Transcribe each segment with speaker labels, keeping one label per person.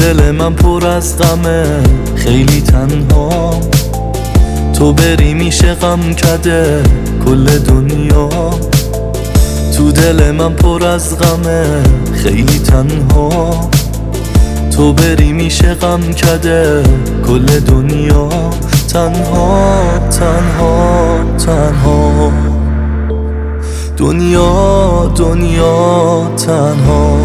Speaker 1: دل من پر از غمه، خیلی تنها. تو بری میشه غم کده کل دنیا. تو دل من پر از غمه، خیلی تنها. تو بری میشه غم کده کل دنیا. تنها تنها تنها، دنیا دنیا تنها.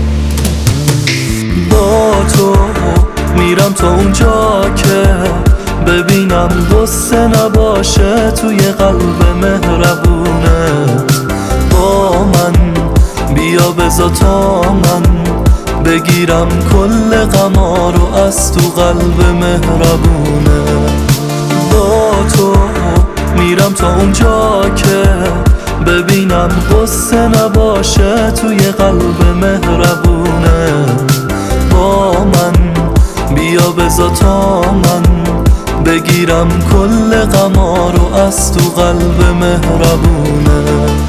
Speaker 1: با تو میرم تا اونجا که ببینم غصه نباشه توی قلب مهربونت. با من بیا بذار تا من بگیرم کل غما رو از تو قلب مهربونه. با تو میرم تا اونجا که ببینم غصه نباشه توی قلب مهربونه. با من بیا بذار تا من بگیرم کل غما رو از تو قلب مهربونه.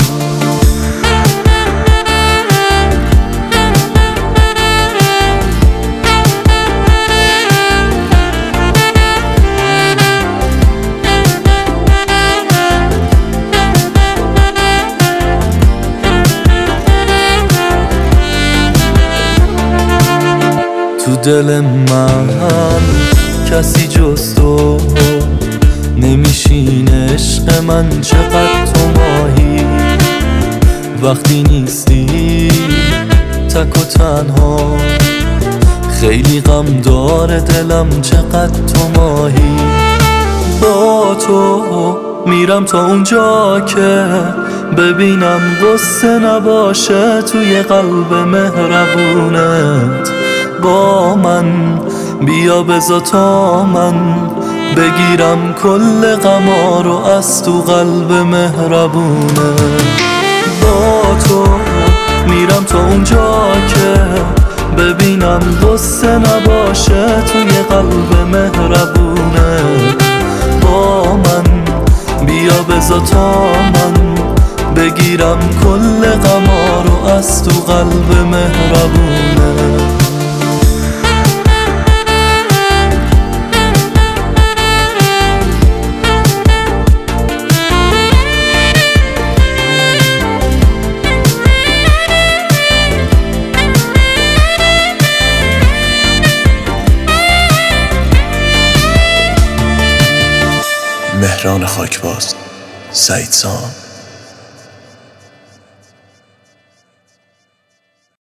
Speaker 1: تو دل من کسی جز تو نمیشینه. عشق من چقدر تو ماهی، وقتی نیستی تک و تنها. خیلی غم داره دلم چقدر تو ماهی. با تو میرم تا اونجا که ببینم غصه نباشه توی قلب مهربونت. با من بیا بذار تا من بگیرم کل غما رو از تو قلب مهربونه. با تو میرم تا اونجا که ببینم غصه نباشه توی قلب مهربونه. با من بیا بذار تا من بگیرم کل غما رو از تو قلب مهربونه.
Speaker 2: مهران خاکباز، سعید سام.